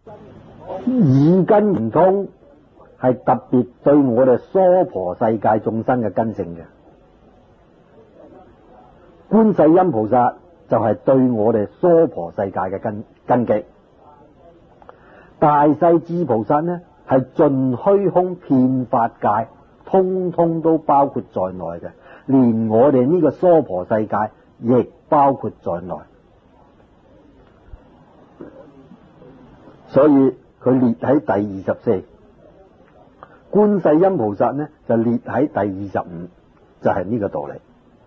耳根圓通係特別對我哋娑婆世界眾生嘅根性嘅，觀世音菩薩就係對我哋娑婆世界嘅根基，大勢至菩薩呢係盡虛空遍法界，通通都包括在內嘅，連我哋呢個娑婆世界亦包括在內，所以佢列喺第24，觀世音菩薩呢就列喺第25，就係呢個道理。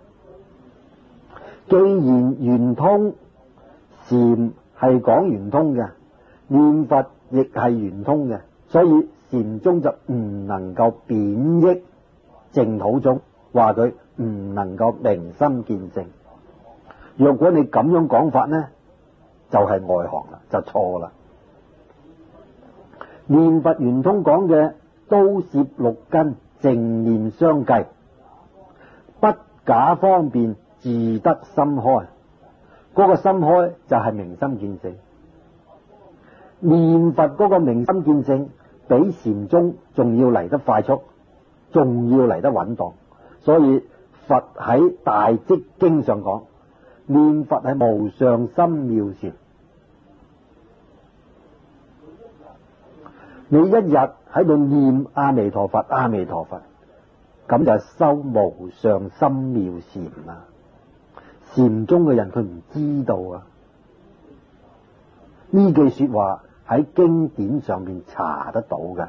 既然圓通，禪係講圓通嘅，念佛亦係圓通嘅，所以禪宗就唔能夠貶抑淨土宗，話佢唔能夠明心見性。若果你咁樣講法呢，就係外行啦，就錯啦。念佛圓通講嘅都攝六根，淨念相繼，不假方便，自得心開。嗰個心開就係明心見性。念佛嗰個明心見性比禪宗仲要嚟得快速，仲要嚟得穩當。所以佛喺大積經上講，念佛係無上深妙禪。你一日喺度念阿彌陀佛，阿彌陀佛，咁就係修無上深妙禪啦。禪宗嘅人佢唔知道啊，呢句說話喺經典上面查得到噶。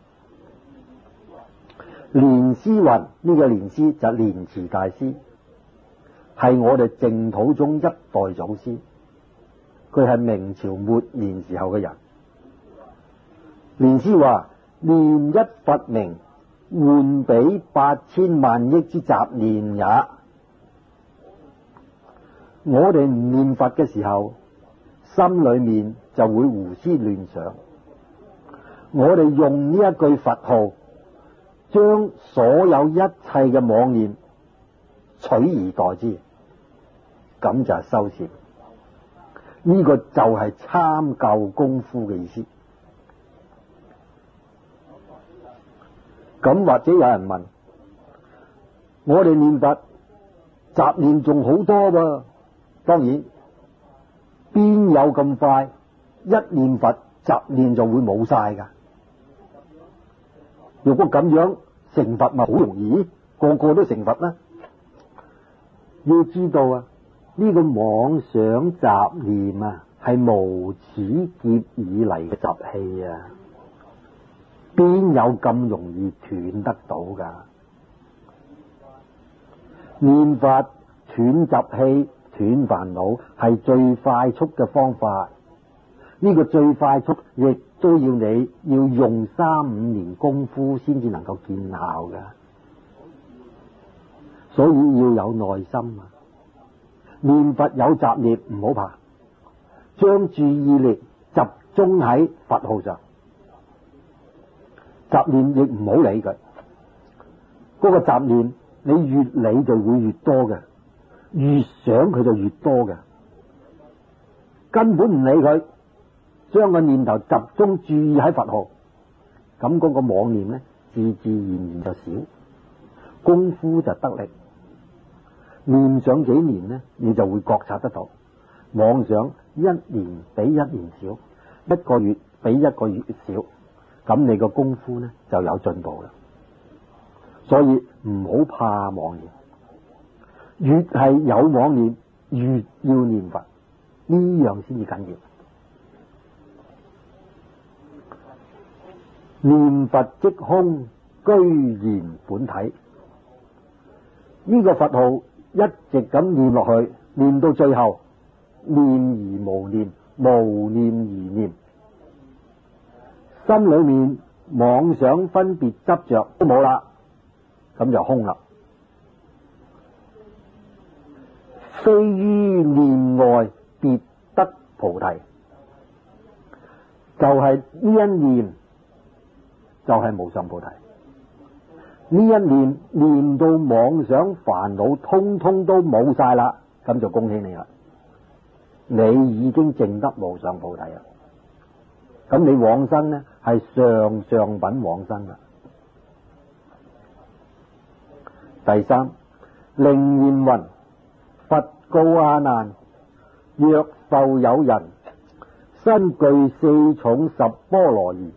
蓮師云，呢個蓮師就係蓮池大師，係我哋淨土宗一代祖師，佢係明朝末年時候嘅人。蓮師話：念一佛名，換比8000萬億之雜念也。我哋唔念佛嘅時候，心裏面就會胡思亂想。我哋用呢一句佛號，將所有一切嘅妄念取而代之，咁就係修禪。呢個就係參究功夫嘅意思。咁或者有人問：我哋念佛雜念仲好多噃？當然，邊有咁快一念佛雜念就會冇晒噶？如果咁樣成佛咪好容易，個個都成佛啦。要知道啊，呢個妄想雜念啊，係無始劫以嚟嘅習氣啊，邊有咁容易斷得到噶？念佛斷習氣、斷煩惱係最快速嘅方法。呢個最快速亦都要你要用3-5年功夫先至能夠見效噶，所以要有耐心啊！念佛有雜念唔好怕，將注意力集中喺佛號上，雜念亦唔好理佢。嗰個雜念你越理就會越多嘅，越想佢就越多嘅，根本唔理佢。將個念頭集中注意喺佛號，咁嗰個妄念呢，自自然然就少，功夫就得力。念上幾年呢，你就會覺察得到，妄想一年比一年少，一個月比一個月少，咁你個功夫呢就有進步啦。所以唔好怕妄念，越係有妄念，越要念佛，呢樣先至緊要。念佛即空，居然本體。呢個佛號一直咁念落去，念到最後，念而無念，無念而念，心裏面妄想分別執着都冇啦，咁就空啦。非於念外別得菩提，就係呢一念。就係無上菩提。呢一念念到妄想煩惱通通都冇晒啦，咁就恭喜你啦，你已經證得無上菩提啦。 咁你往生呢係上上品往生啦。第三，靈言云：佛告阿難，若復有人身具四重十波羅夷，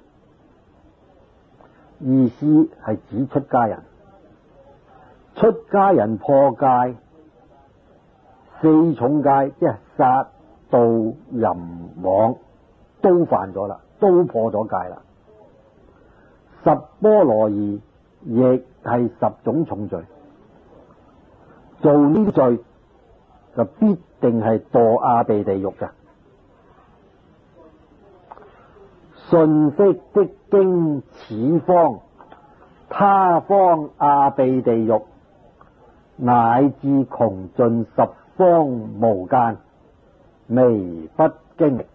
意思係指出家人。出家人破戒，四重戒即係殺盜淫妄都犯咗啦，都破咗戒啦。十波羅夷亦係10種重罪，做呢啲罪就必定係墮阿鼻地獄嘅。信息即經此方他方阿鼻地獄，乃至窮盡十方無間，微不經歷。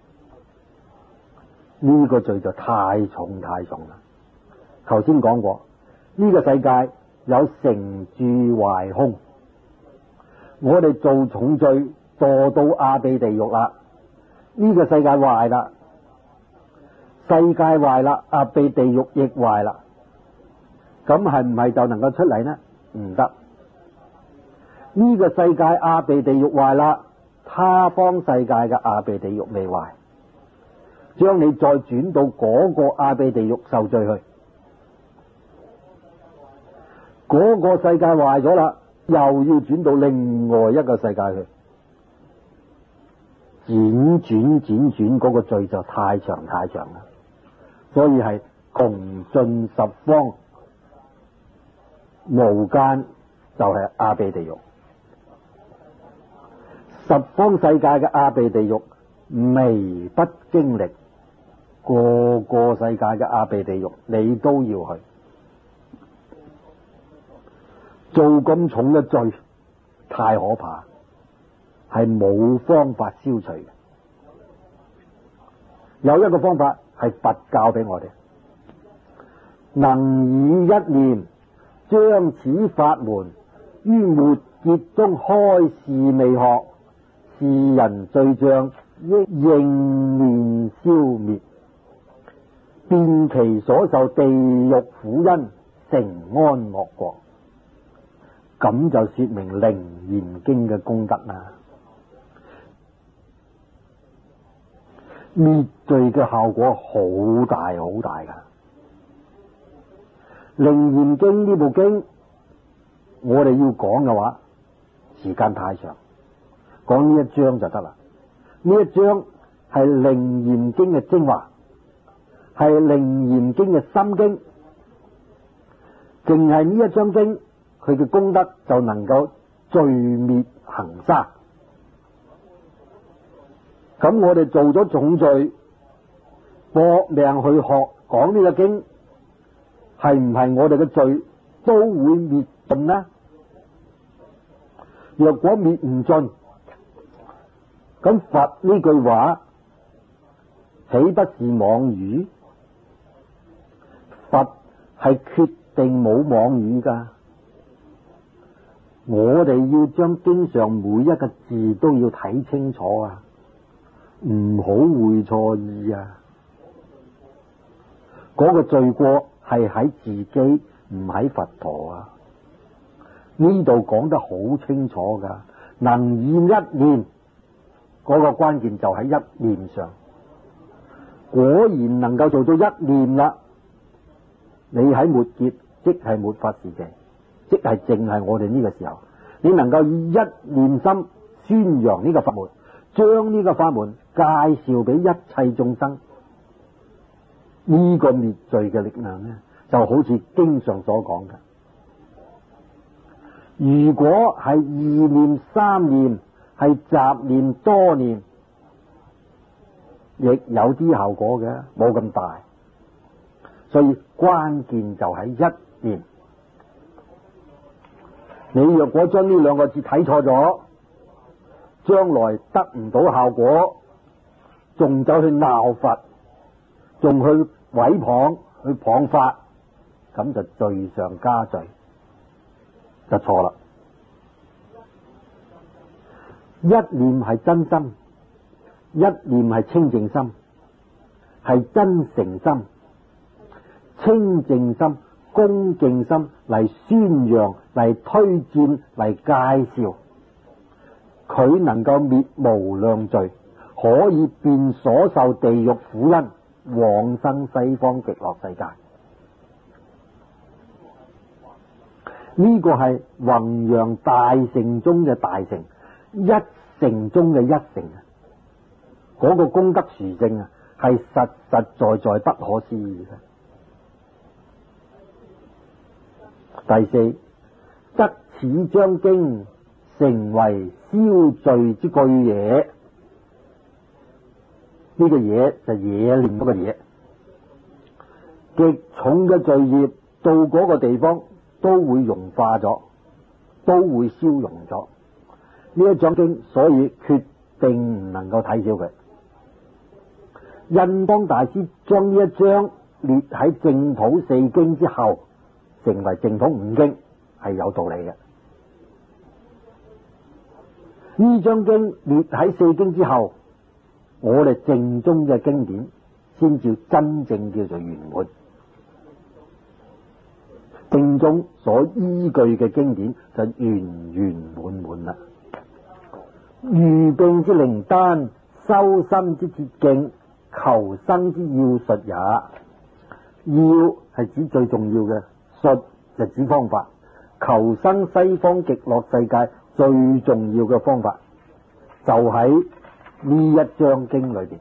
呢個罪就太重太重啦。頭先講過，呢個世界有成住壞空，我哋做重罪墮到阿鼻地獄啦，呢個世界壞啦，世界壞啦，阿鼻地獄亦壞啦，咁係唔係就能夠出嚟呢？唔得。呢個世界阿鼻地獄壞啦，他方世界嘅阿鼻地獄未壞，將你再轉到嗰個阿鼻地獄受罪去。嗰個世界壞咗啦，又要轉到另外一個世界去，輾轉嗰個罪就太長太長啦。所以係窮盡十方無間，就係阿鼻地獄。十方世界嘅阿鼻地獄微不經歷，個個世界嘅阿鼻地獄你都要去。做咁重嘅罪太可怕，係冇方法消除嘅。有一個方法係佛教俾我哋，能以一念將此法門於末劫中開示未學，是人罪障亦應面消滅，變其所受地獄苦因，成安樂國。咁就說明《楞嚴經》嘅功德啦。滅罪嘅效果好大好大噶。《楞嚴經》呢部經，我哋要講嘅話，時間太長，講呢一章就得啦。呢一章係《楞嚴經》嘅精華，係《楞嚴經》嘅心經，淨係呢一章經，佢嘅功德就能夠罪滅恆沙。咁我哋做咗重罪，搏命去學講呢個經，係唔係我哋嘅罪都會滅盡呢？若果滅唔盡，咁佛呢句話豈不是妄語？佛係決定冇妄語噶。我哋要將經上每一個字都要睇清楚啊，唔好會錯意啊。嗰個罪過係喺自己，唔喺佛陀啊。呢度講得好清楚噶，能以一念，嗰個關鍵就喺一念上。果然能夠做到一念啦，你喺末劫即係末法時期，即係淨係我哋呢個時候，你能夠以一念心宣揚呢個法門，將呢個法門介紹俾一切眾生，呢個滅罪嘅力量呢，就好似經上所講嘅。如果係二念三念，係雜念多念，亦有啲效果嘅，冇咁大。所以關鍵就喺一念。你若果將呢兩個字睇錯咗，將來得唔到效果，仲走去鬧佛，仲去毀謗，去謗法，咁就罪上加罪，就錯啦。一念係真心，一念係清淨心， 係真誠心、清淨心、恭敬心嚟宣揚、嚟推薦、嚟介紹，佢能夠滅無量罪，可以變所受地獄苦因，往生西方極樂世界。呢個係弘揚大乘中嘅大乘，一乘中嘅一乘啊！嗰個功德殊勝啊，係實實在在不可思議嘅。第四，則此章經成為消罪之具野。呢個野就野念嗰個野，極重嘅罪業到嗰個地方都會融化咗，都會消融咗。呢一章經所以決定唔能夠睇小佢。印光大師將呢一章列喺淨土四經之後，成為淨土五經，係有道理嘅。呢章經列喺四經之後，我哋正宗嘅經典先至真正叫做圓滿。正宗所依據嘅經典就圓圓滿滿啦。喻病之靈丹，修心之捷徑，求生之要術也。要係指最重要嘅，術就指方法。求生西方極樂世界最重要嘅方法，就喺呢一章經裏邊。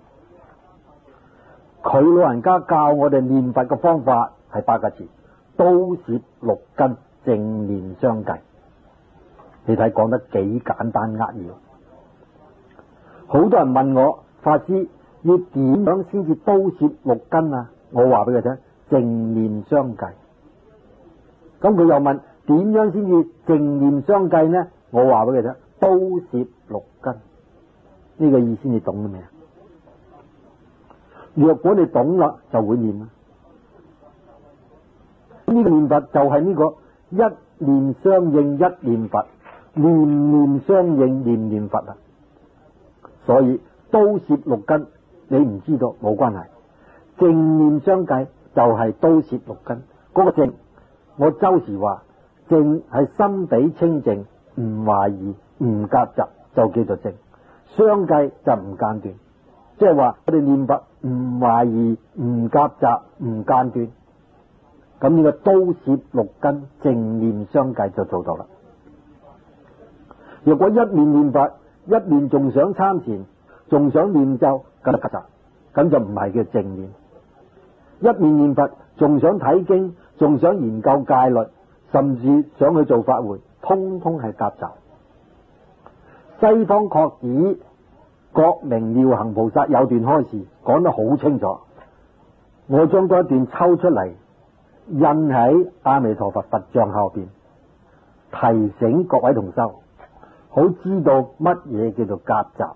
佢老人家教我哋念佛嘅方法係8個字：刀攝六根，正念相繼。你睇講得幾簡單扼要。好多人問我，法師要點樣先至刀攝六根啊？我話俾佢聽，正念相繼。咁佢又問，點樣先至正念相繼呢？我話俾佢聽，刀攝六根。呢個意思你懂咗未啊？若果你懂啦，就會念啦。呢個念佛就係呢個一念相應一念佛，念念相應念念佛啊！所以刀攝六根，你唔知道冇關係。正念相繼就係刀攝六根。嗰個正，我周時話正係心地清淨，唔懷疑唔夾雜，就叫做正。相繼就唔間斷，即係話我哋念佛唔懷疑唔夾雜唔間斷。咁呢個刀攝六根，正念相繼就做到啦。如果一面念佛，一面仲想參禪，仲想念咒，咁就夾雜，咁就唔係叫正念。一面念佛，仲想睇經，仲想研究戒律，甚至想去做法會，通通係夾雜。西方確指覺明妙行菩薩有段開示講得好清楚，我將嗰一段抽出嚟印喺阿彌陀佛佛像後邊，提醒各位同修好知道乜嘢叫做夾雜。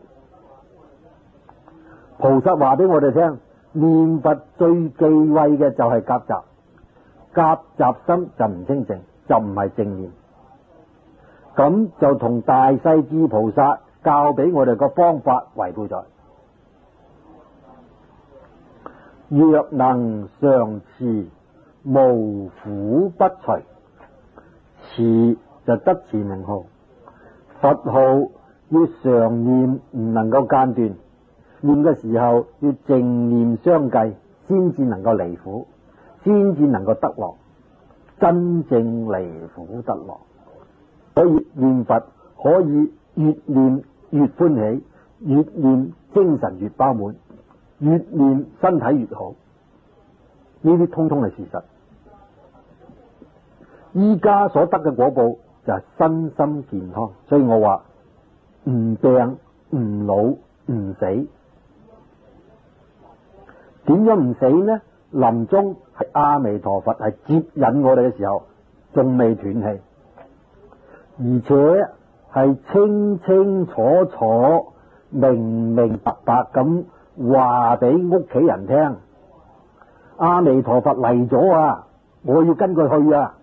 菩薩話俾我哋聽，念佛最忌諱嘅就係夾雜，夾雜心就唔清淨，就唔係正念。咁就同大勢至菩薩教俾我哋個方法違背咗。若能常持，無苦不除。持就得持名號，佛號要常念，唔能夠間斷。念嘅時候要正念相繼，先至能夠離苦，先至能夠得樂，真正離苦得樂。所以念佛可以越念越歡喜，越念精神越飽滿，越念身體越好。呢啲通通係事實。依家所得嘅果報就係身心健康，所以我話唔病唔老唔死。點樣唔死呢？臨終係阿彌陀佛係接引我哋嘅時候，仲未斷氣，而且係清清楚楚、明明白白咁話俾屋企人聽，阿彌陀佛嚟咗啊！我要跟佢去啊！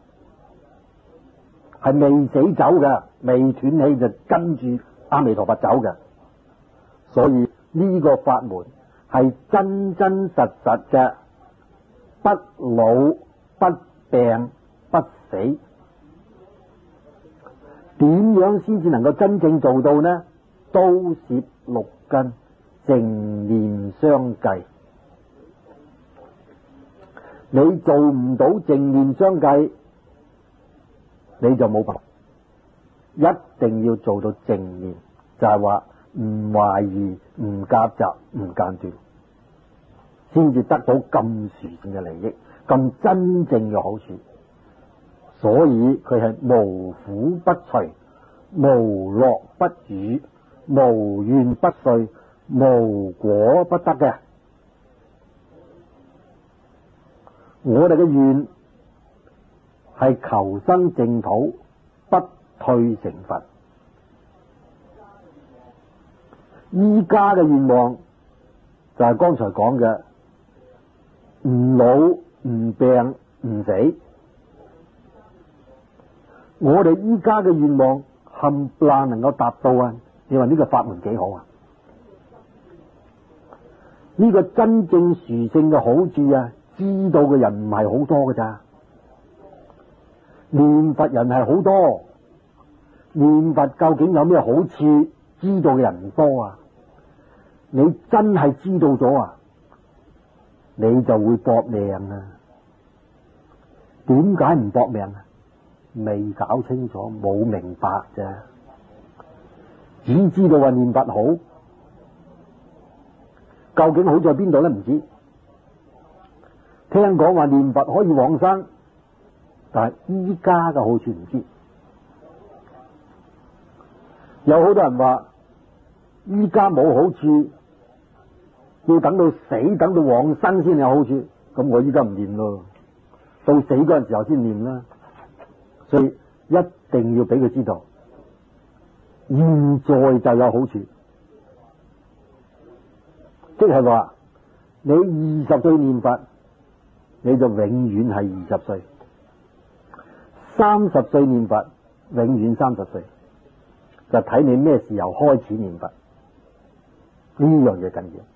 係未死走嘅，未斷氣就跟住阿彌陀佛走嘅。所以呢個法門係真真實實嘅不老不病不死。點樣先至能夠真正做到呢？刀攝六根，淨念相繼。你做唔到淨念相繼，你就冇辦法。一定要做到淨念，就係話唔懷疑、唔夾雜、唔間斷，先至得到咁殊勝嘅利益，咁真正嘅好處。所以佢係無苦不隨，無樂不語，無怨不遂，無果不得嘅。我哋嘅願係求生淨土，不退成佛。依家嘅願望就係剛才講嘅，唔老唔病唔死。我哋依家嘅願望冚唪唥能夠達到啊！你話呢個法門幾好啊？呢個真正殊勝嘅好處啊，知道嘅人唔係好多㗎咋。念佛人係好多，念佛究竟有咩好處？知道嘅人唔多啊！你真係知道咗啊，你就會搏命啊！點解唔搏命啊？未搞清楚，冇明白啫，只知道話念佛好，究竟好在邊度呢？唔知。聽講話念佛可以往生，但係依家嘅好處唔知。有好多人話依家冇好處，要等到死，等到往生先有好處。咁我依家唔念咯，到死嗰陣時候先念啦。所以一定要俾佢知道，現在就有好處。即係話你20歲念佛，你就永遠係20歲；30歲念佛，永遠30歲。就睇你咩時候開始念佛，呢樣嘢緊要。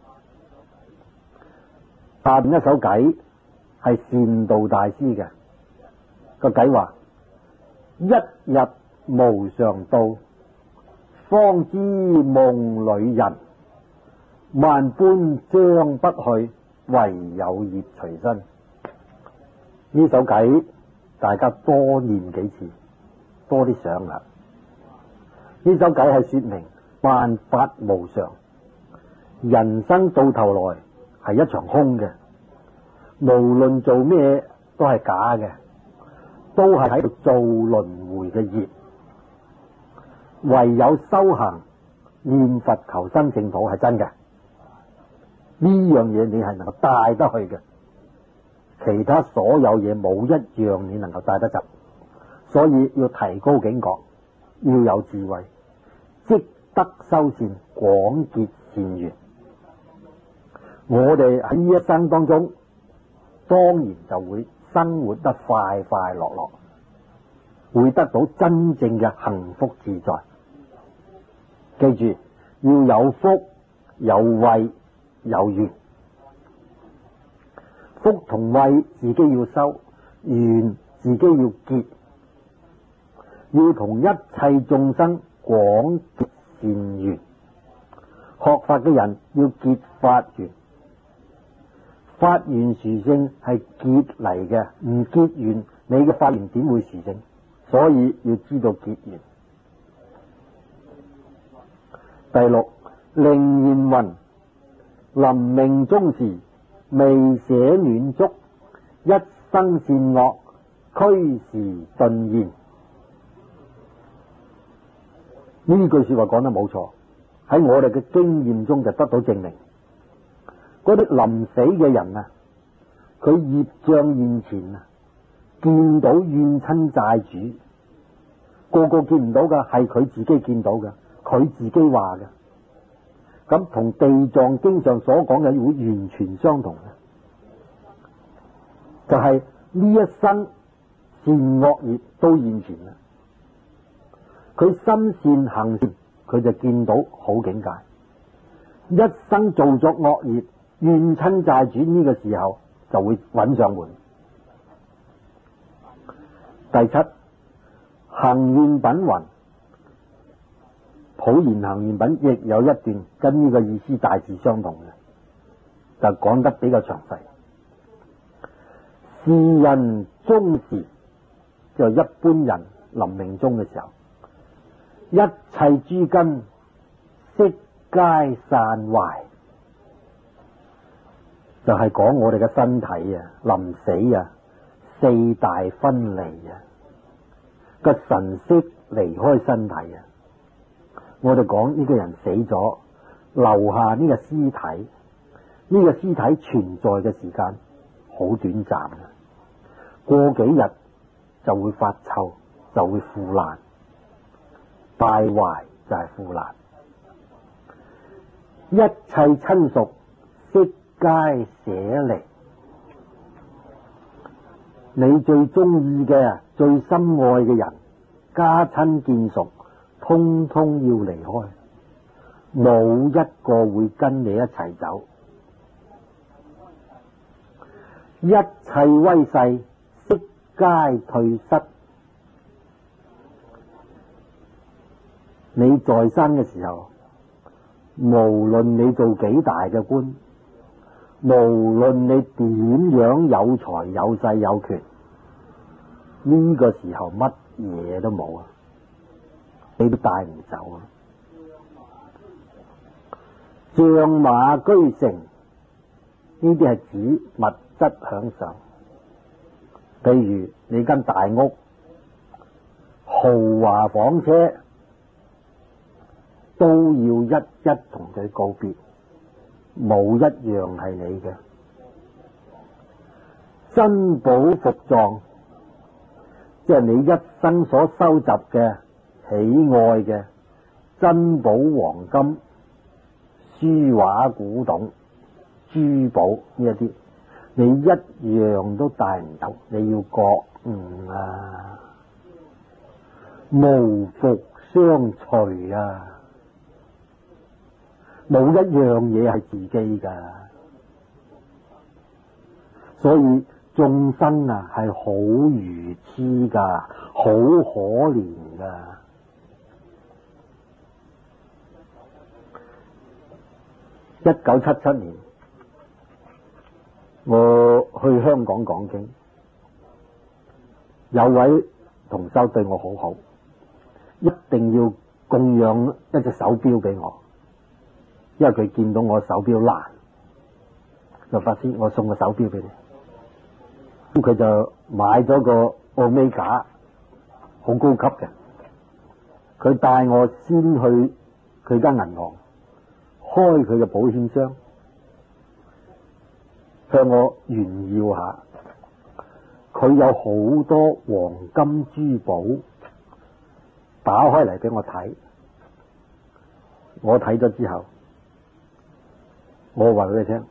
下邊一首偈係善導大師嘅個偈話：一日無常到，方知夢裏人。萬般將不去，唯有業隨身。呢首偈大家多念幾次，多啲想啦。呢首偈係說明萬法無常，人生到頭來係一場空嘅，無論做咩都係假嘅，都係喺度做輪迴嘅業。唯有修行念佛求生淨土係真嘅，呢樣嘢你係能夠帶得去嘅，其他所有嘢冇一樣你能夠帶得走。所以要提高警覺，要有智慧，積德修善，廣結善緣。我哋喺呢一生當中，當然就會生活得快快樂樂，會得到真正嘅幸福自在。記住，要有福、有慧、有緣。福同慧自己要修，緣自己要結，要同一切眾生廣結善緣。學法嘅人要結法緣，法緣殊勝係結嚟嘅，唔結緣你嘅法緣點會殊勝？所以要知道結緣。第六，楞嚴雲：臨命終時，未捨暖燭，一生善惡，俱時頓現。呢句說話講得冇錯，喺我哋嘅經驗中就得到證明。嗰啲臨死嘅人啊，佢業障現前啊，見到怨親債主，個個見唔到噶，係佢自己見到噶，佢自己話嘅。咁同地藏經上所講嘅會完全相同嘅，就係呢一生善惡業都現前啦。佢心善行善，佢就見到好境界；一生做作惡業， 怨親債主呢個時候就會揾上門。第七，行願品云，普賢行願品亦有一段跟呢個意思大致相同嘅，就講得比較詳細。是人終時，就一般人臨命終嘅時候，一切諸根悉皆散壞，就係講我哋嘅身體啊，臨死啊，四大分離啊，個神識離開身體啊。我哋講呢個人死咗，留下呢個屍體，呢個屍體存在嘅時間好短暫嘅，過幾日就會發臭，就會腐爛，敗壞就係腐爛。一切親屬悉皆捨離，你最中意嘅、最深愛嘅人、家親眷屬，通通要離開，冇一個會跟你一齊走。一切威勢悉皆退失，你在生嘅時候，無論你做幾大嘅官，無論你點樣有財有勢有權，呢個時候乜嘢都冇啊，你都帶唔走啊。象馬居城，呢啲係指物質享受，譬如你間大屋、豪華房車，都要一一同佢告別，冇一樣係你嘅。珍寶伏藏，即係你一生所收集嘅、喜愛嘅珍寶、黃金、書畫、古董、珠寶呢一啲，你一樣都帶唔到，你要覺悟啊，無復相隨啊！冇一樣嘢係自己噶，所以眾生啊係好愚癡噶，好可憐噶。1977年，我去香港講經，有位同修對我好好，一定要供養一隻手錶俾我。因為佢見到我手錶爛，就法師，我送個手錶俾你。咁佢就買咗個奧美加，好高級嘅。佢帶我先去佢間銀行，開佢嘅保險箱，向我炫耀下。佢有好多黃金珠寶，打開嚟俾我睇。我睇咗之後，我話俾佢聽，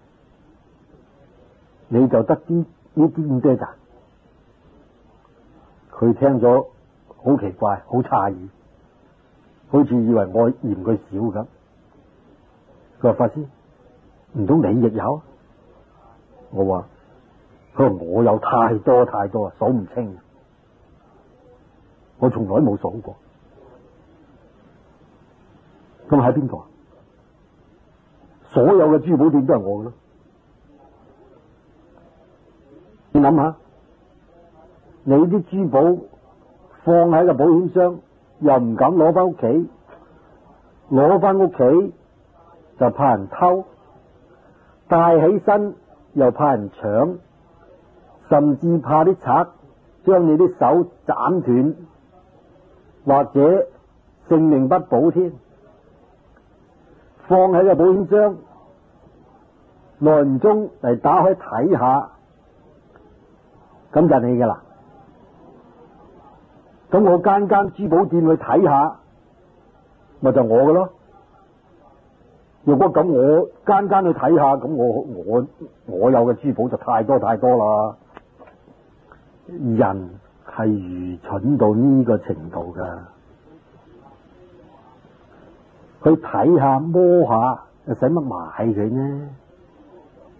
你就得啲呢啲咁多咋？佢聽咗好奇怪，好詫異，好似以為我嫌佢少咁。佢話法師，唔通你亦有？我話，佢話我有太多太多啊，數唔清，我從來冇數過。咁喺邊度啊？所有嘅珠寶店都係我嘅咯。你諗下，你啲珠寶放喺個保險箱，又唔敢攞翻屋企，攞翻屋企就怕人偷，帶起身又怕人搶，甚至怕啲賊將你啲手斬斷，或者性命不保添。放喺個保險箱，耐唔中嚟打開睇下，咁就你噶啦。咁我間間珠寶店去睇下，咪就我嘅咯。如果咁我間間去睇下，咁我有嘅珠寶就太多太多啦。人係愚蠢到呢個程度噶。去睇下摸下，又使乜買佢呢？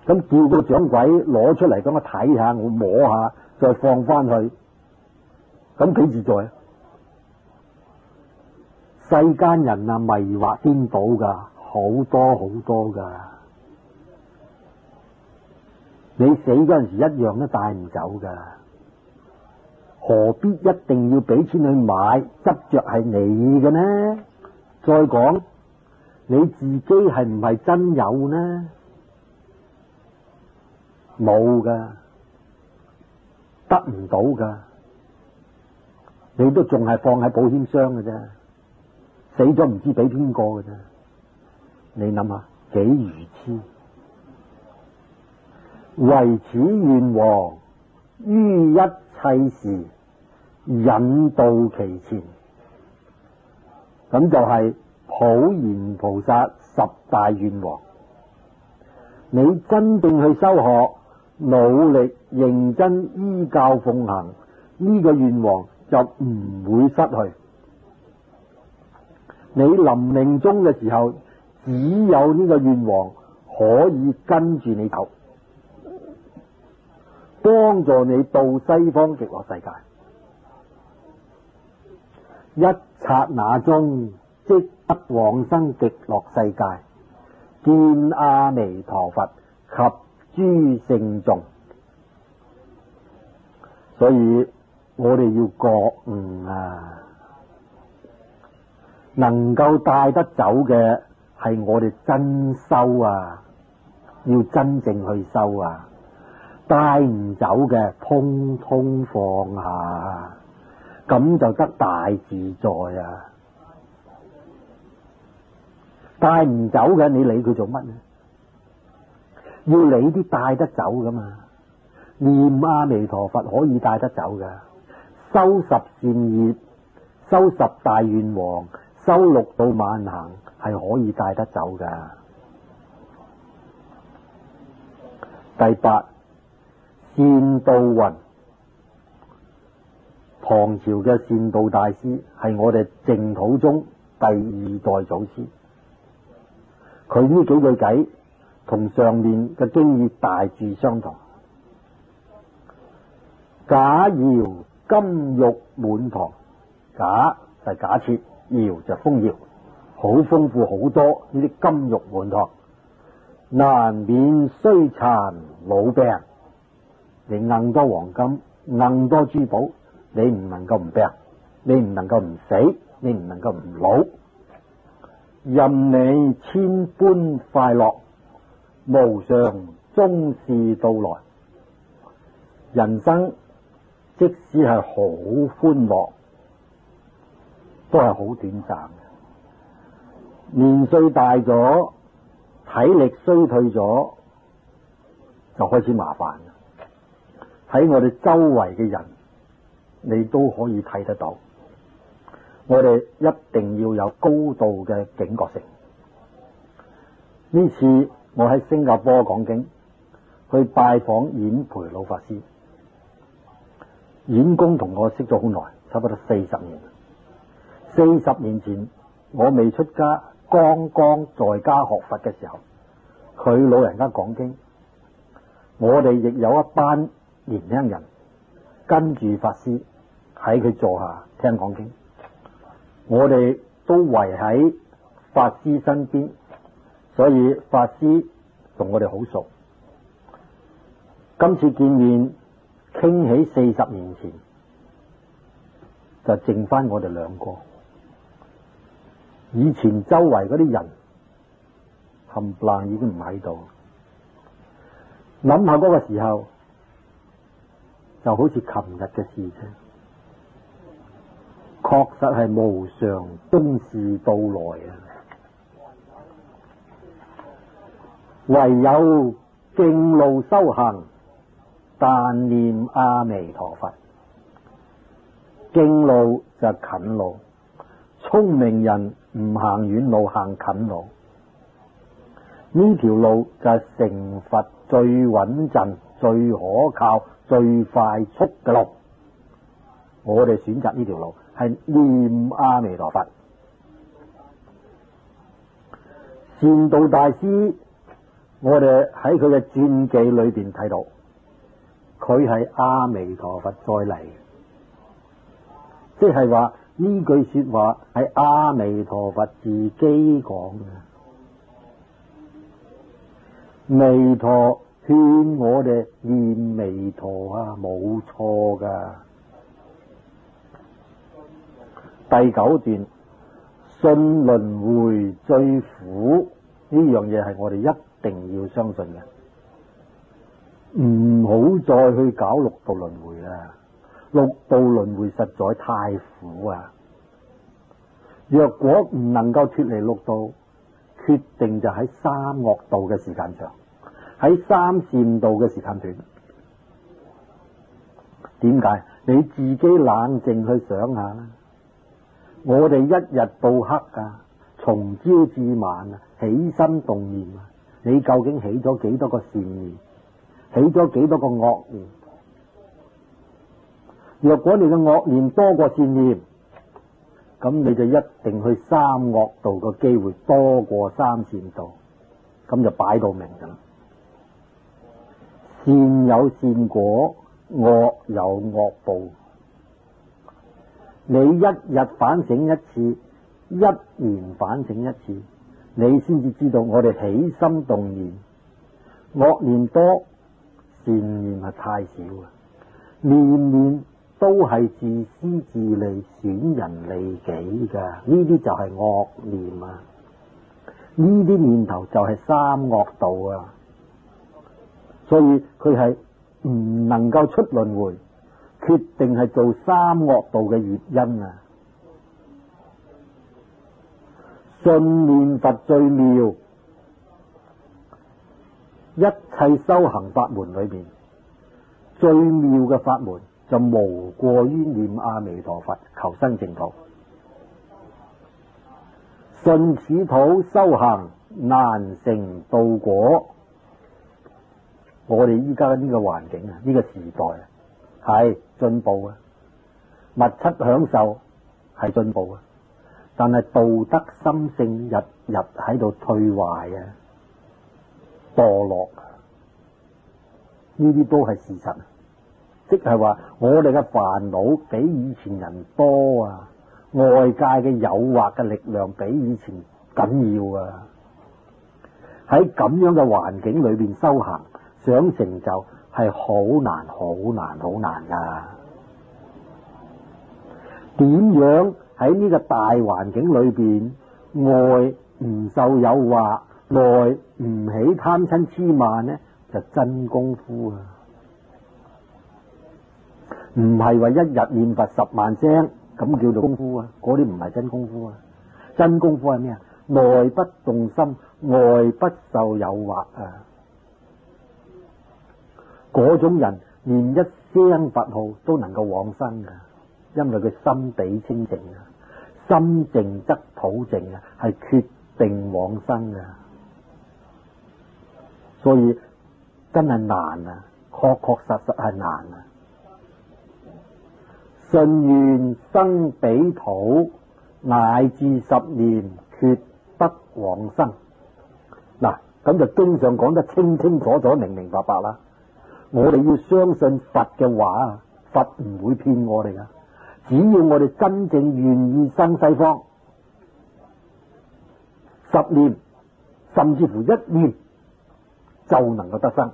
咁叫個掌櫃攞出嚟，咁我睇下，我摸下，再放翻去，咁幾自在啊！世間人啊，迷惑顛倒噶，好多好多噶。你死嗰陣時一樣都帶唔走噶，何必一定要俾錢去買，執着係你嘅呢？再講你自己係唔係真有呢？冇噶，得唔到噶，你都仲係放喺保險箱嘅啫，死咗唔知俾邊個嘅啫。你諗下幾愚痴？唯此願王於一切時引導其前，咁就係普賢菩薩十大願王。你真正去修學，努力認真依教奉行，呢個願王就唔會失去。你臨命終嘅時候，只有呢個願王可以跟住你走，幫助你到西方極樂世界。一剎那中即得往生極樂世界，見阿彌陀佛及諸聖眾。所以我哋要覺悟啊，能夠帶得走嘅係我哋真修啊，要真正去修啊。帶唔走嘅通通放下，咁就得大自在啊！帶唔走嘅，你理佢做乜呢？要理啲帶得走噶嘛？念阿彌陀佛可以帶得走噶，修十善業、修十大願王、修六度萬行係可以帶得走噶。第八，善導雲，唐朝嘅善導大師係我哋淨土宗第二代祖師。佢呢幾句偈同上面嘅經義大致相同。假窯金玉滿堂，假就係假設，窯就豐窯，好豐富，好多呢啲金玉滿堂。難免衰殘老病，你硬多黃金，硬多珠寶，你唔能夠唔病，你唔能夠唔死，你唔能夠唔老。任你千般快樂，無常終是到來。人生即使係好歡樂，都係好短暫嘅。年歲大咗，體力衰退咗，就開始麻煩。喺我哋周圍嘅人，你都可以睇得到。我哋一定要有高度嘅警覺性。呢次我喺新加坡講經，去拜訪演培老法師。演公同我識咗好耐，差不多40年。40年前我未出家，剛剛在家學佛嘅時候，佢老人家講經，我哋亦有一班年輕人跟住法師喺佢座下聽講經，我哋都圍喺法師身邊，所以法師同我哋好熟。今次見面傾起40年前，就剩翻我哋兩個。以前周圍嗰啲人冚唪唥已經唔喺度。諗下嗰個時候，就好似琴日嘅事情，確實係無常終是到來啊！唯有徑路修行，但念阿彌陀佛。徑路就係近路，聰明人唔行遠路，行近路。呢條路就係成佛最穩陣、最可靠、最快速嘅路。我哋選擇呢條路係念阿彌陀佛。善導大師我哋喺佢嘅傳記裏邊睇到，佢係阿彌陀佛再嚟，即係話呢句說話係阿彌陀佛自己講嘅。彌陀勸我哋念彌陀啊，冇錯噶。第九段，信輪迴最苦，呢樣嘢係我哋一定要相信嘅，唔好再去搞六道輪迴啦。六道輪迴實在太苦啊！若果唔能夠脫離六道，決定就喺三惡道嘅時間長，喺三善道嘅時間短。點解？你自己冷靜去想下啦。我哋一日到黑啊，從朝至晚啊，起心動念啊，你究竟起咗幾多個善念，起咗幾多個惡念？若果你嘅惡念多過善念，咁你就一定去三惡道嘅機會多過三善道，咁就擺到明噶啦。善有善果，惡有惡報。你一日反省一次，一年反省一次，你先至知道我哋起心動念，惡念多，善念係太少啊！念念都係自私自利、損人利己噶，呢啲就係惡念啊！呢啲念頭就係三惡道啊！所以佢係唔能夠出輪迴，決定係做三惡道嘅原因啊！信念佛最妙，一切修行法門裏邊最妙嘅法門就無過於念阿彌陀佛，求生淨土。信此土修行難成道果。我哋依家呢個環境啊，呢個時代啊，係進步啊，物質享受係進步啊，但係道德心性日日喺度退壞啊，墮落啊，呢啲都係事實。即係話我哋嘅煩惱比以前人多啊，外界嘅誘惑嘅力量比以前緊要啊。喺咁樣嘅環境裏邊修行，想成就係好難好難好難噶。點樣喺呢個大環境裏邊，外唔受誘惑，內唔起貪嗔痴慢呢？就真功夫啊！唔係話一日念佛10萬聲咁叫做功夫啊，嗰啲唔係真功夫啊。真功夫係咩啊？內不動心，外不受誘惑啊！嗰種人念一聲佛號都能夠往生噶，因為佢心地清淨啊，心淨則土淨啊，係決定往生噶。所以真係難啊，確確實實係難啊。信願生彼土，乃至10年決不往生。嗱，咁就經常講得清清楚楚、明明白白啦。我哋要相信佛嘅話，佛唔會騙我哋噶。只要我哋真正願意生西方，10年甚至乎1年就能夠得生。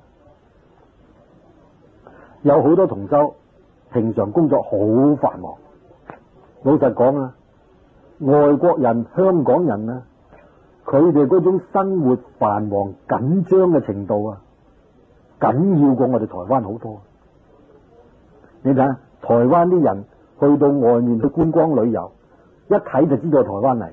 有好多同修平常工作好繁忙，老實講啊，外國人、香港人啊，佢哋嗰種生活繁忙緊張嘅程度啊，緊要過我哋台灣好多。你睇下台灣啲人去到外面去觀光旅遊，一睇就知道台灣嚟嘅。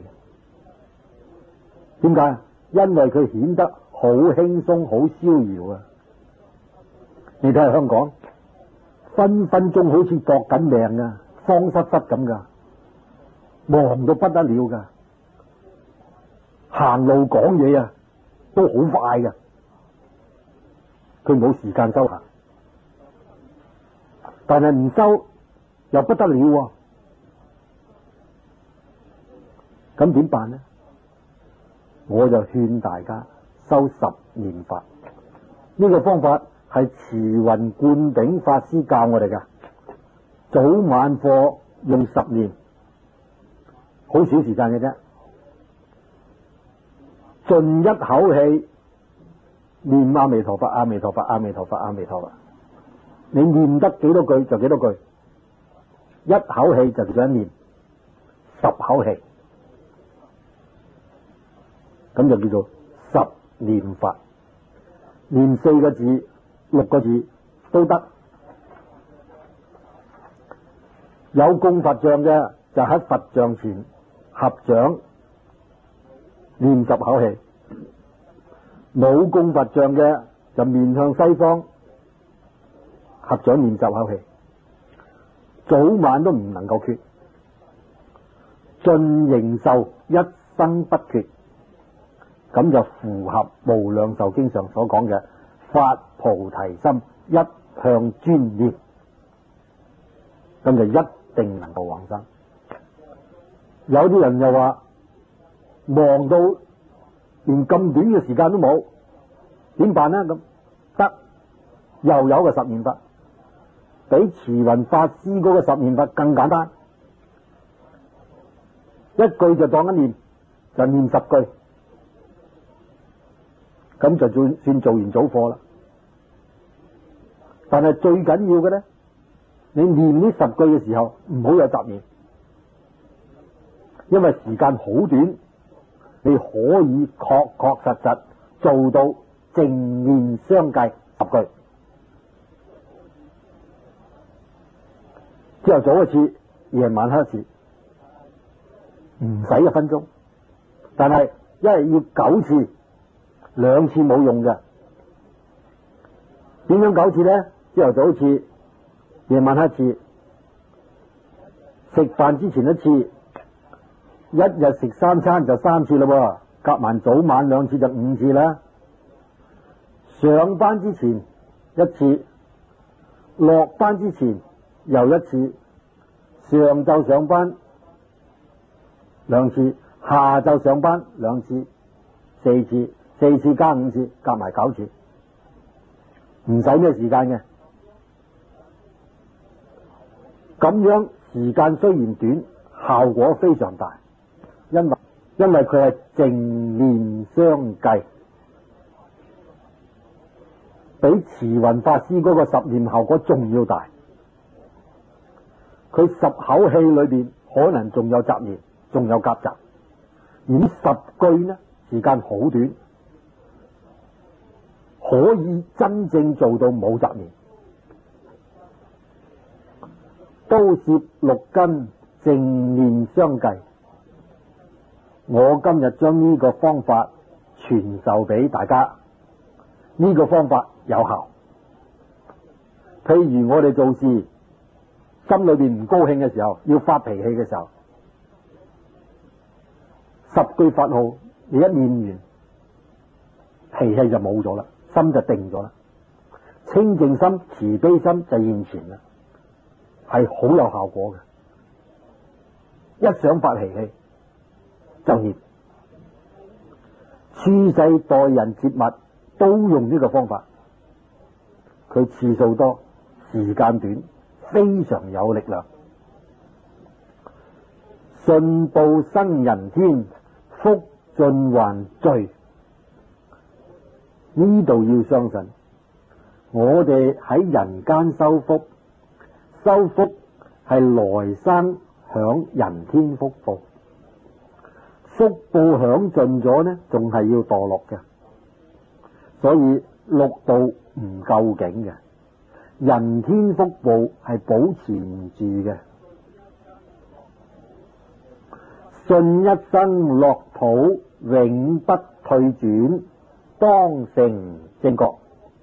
點解？因為佢顯得好輕鬆、好逍遙啊！你睇下香港，分分鐘好似搏緊命啊，慌失失咁噶，忙到不得了噶，行路講嘢啊都好快噶，佢冇時間修行，但係唔修又不得了啊，咁點辦呢？我就勸大家修十念法。呢個方法係慈雲灌頂法師教我哋㗎，早晚課用10念，好少時間嘅啫，盡一口氣念阿彌陀佛，阿彌陀佛，阿彌陀佛，阿彌陀佛。你念得幾多句就幾多句，一口氣就叫一念，10口氣，咁就叫做十念法。念4個字、6個字都得。有供佛像嘅就喺佛像前合掌念10口氣，冇供佛像嘅就面向西方合掌念10口氣，早晚都唔能夠缺，盡形壽一生不缺，咁就符合無量壽經上所講嘅發菩提心，一向專念，咁就一定能夠往生。有啲人又話忙到連咁短嘅時間都冇，點辦呢？咁得，又有個十念法，比慈雲法師嗰個十念法更簡單，一句就當一念，就念10句，咁就算做完早課啦。但係最緊要嘅呢，你念呢10句嘅時候唔好有雜念，因為時間好短，你可以確確實實做到正念相繼10句。朝頭早一次，夜晚黑一次，唔使1分鐘，但係一係要9次，2次冇用嘅。點樣9次呢？朝頭早一次，夜晚黑一次，食飯之前一次，一日食3餐就3次啦，夾埋早晚2次就5次啦。上班之前1次，落班之前又1次，上晝上班2次，下晝上班2次，4次，4次加5次，夾埋9次，唔使咩時間嘅。咁樣時間雖然短，效果非常大，因為佢係淨念相繼，比慈雲法師嗰個10念效果仲要大。佢10口氣裏邊可能仲有雜念，仲有夾雜，而呢10句呢，時間好短，可以真正做到冇雜念。都攝6根淨念相繼，我今日將呢個方法傳授俾大家。呢個方法有效。譬如我哋做事心裏邊唔高興嘅時候，要發脾氣嘅時候，10句法號你一念完，脾氣就冇咗啦，心就定咗啦，清淨心、慈悲心就現前啦，係好有效果嘅。一想發脾氣就念，處世待人接物都用呢個方法，佢次數多，時間短，非常有力量。信報生人天，福盡還罪。呢度要相信，我哋喺人間修福，修福係來生享人天福報，福報享盡咗呢，仲係要墮落嘅，所以六道唔夠境嘅，人天福報係保持唔住嘅。信一生樂土，永不退轉，當成正覺。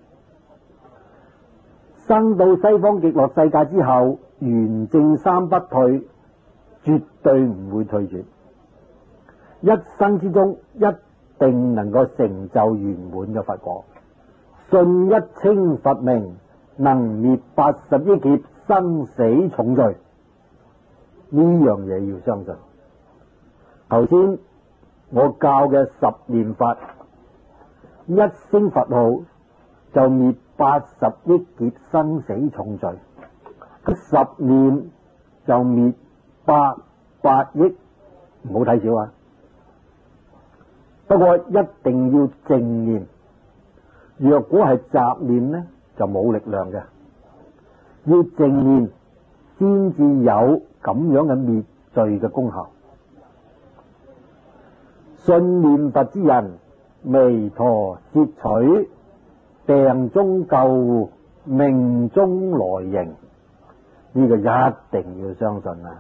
生到西方極樂世界之後，圓正三不退，絕對唔會退轉。一生之中一定能夠成就圓滿嘅佛果。信一稱佛名，能滅80億劫生死重罪。呢樣嘢要相信。頭先我教嘅10念法一聲佛號就滅80億劫生死重罪，10念就滅800億，唔好睇少啊！不過一定要正念，若果係雜念呢，就冇力量嘅。要正念先至有咁樣嘅滅罪嘅功效。信念佛之人，彌陀攝取，病中救護，命中來迎，呢個一定要相信啊！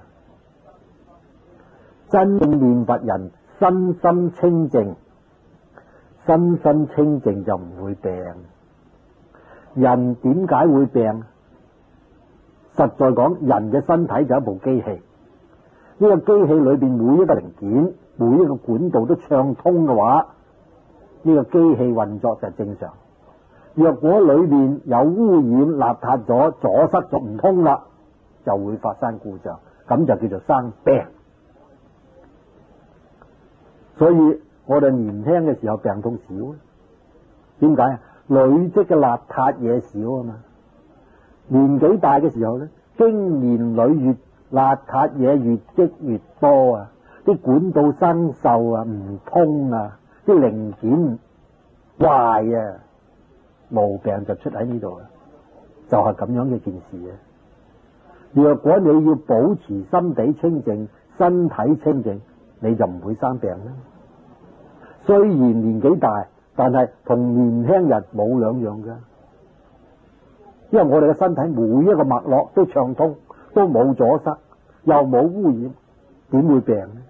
真正念佛人身心清淨，身心清淨就唔會病。人點解會病？實在講，人嘅身體就係一部機器，呢個機器裏邊每一個零件、每一個管道都暢通嘅話，呢個機器運作就係正常。若果裏邊有污染、邋遢咗、阻塞咗唔通啦，就會發生故障，咁就叫做生病。所以我哋年輕嘅時候病痛少，點解啊？累積嘅邋遢嘢少啊嘛。年紀大嘅時候咧，經年累月邋遢嘢越積越多啊，啲管道生鏽啊，唔通啊，啲零件壞啊，毛病就出喺呢度啊，就係咁樣嘅件事啊。若果你要保持心地清淨、身體清淨，你就唔會生病啦。雖然年紀大，但係同年輕人冇兩樣噶。因為我哋嘅身體每一個脈絡都暢通，都冇阻塞，又冇污染，點會病呢？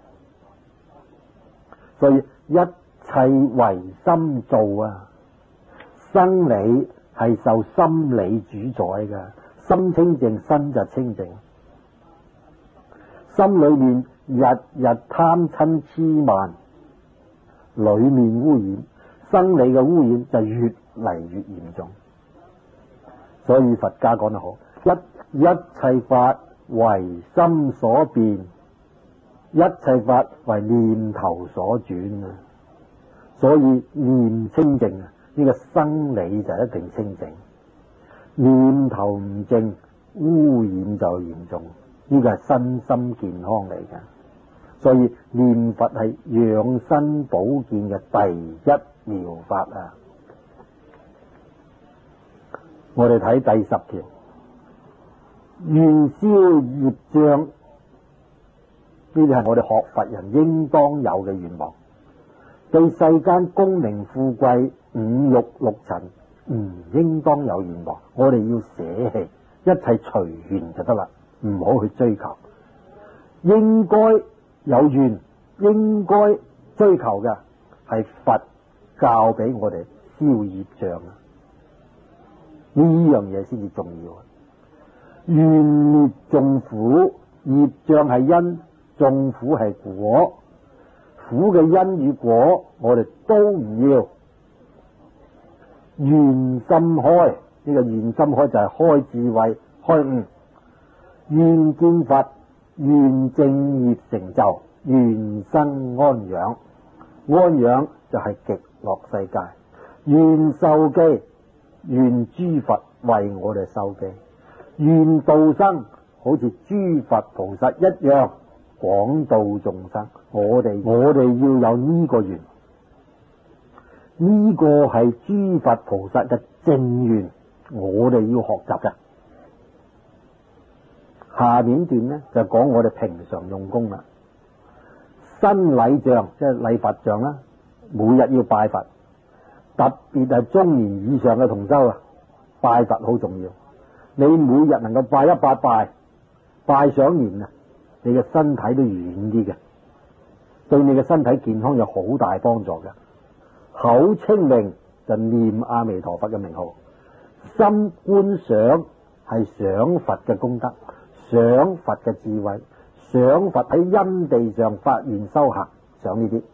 所以一切唯心造啊！生理係受心理主宰嘅，心清淨，身就清淨。心裏面日日貪嗔痴慢，裏面污染，生理嘅污染就越嚟越嚴重。所以佛家講得好，一切法為心所變，一切法為念頭所轉啊！所以念清淨啊，呢個生理就一定清淨，念頭唔淨，污染就嚴重。呢個係身心健康嚟嘅，所以念佛係養生保健嘅第一妙法啊！我哋睇第10條，願消業障，呢啲係我哋學佛人應當有嘅願望。對世間功名富貴、五欲六塵唔應當有願望，我哋要捨棄，一切隨緣就得啦，唔好去追求。應該有願，應該追求嘅係佛教俾我哋消業障啊！呢樣嘢先至重要啊！願滅眾苦，業障係因，眾苦係果。苦嘅因與果，我哋都唔要。願心開，呢個願心開就係開智慧、開悟。願見佛，願正業成就，願生安養。安養就係極樂世界。願受記，願諸佛為我哋受記，願度生，好似諸佛菩薩一樣廣度眾生。我哋要有呢個願，呢個係諸佛菩薩嘅正願，我哋要學習嘅。下面段呢就講我哋平常用功啦。新禮像即係禮佛像啦，每日要拜佛，特別係中年以上嘅同修啊，拜佛好重要。你每日能夠拜100拜上年啊，你嘅身體都軟啲嘅，對你嘅身體健康有好大幫助嘅。口清明就念阿彌陀佛嘅名號，心觀想係想佛嘅功德，想佛嘅智慧，想佛喺因地上發願修行，想呢啲。